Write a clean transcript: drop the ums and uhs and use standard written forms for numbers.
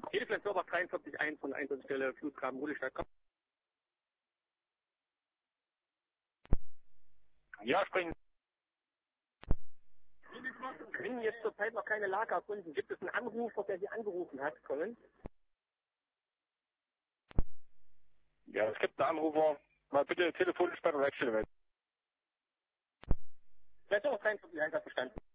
Telefon Server 43.1 von Einsatzstelle Flughafen Rudelstadt. Ja, sprechen. Wir können jetzt zurzeit noch keine Lage erkunden. Gibt es einen Anrufer, der Sie angerufen hat, Colin? Ja, es gibt einen Anrufer. Mal bitte telefonisch bei der Werkstelle melden. Vielleicht auch 43.1 hat verstanden.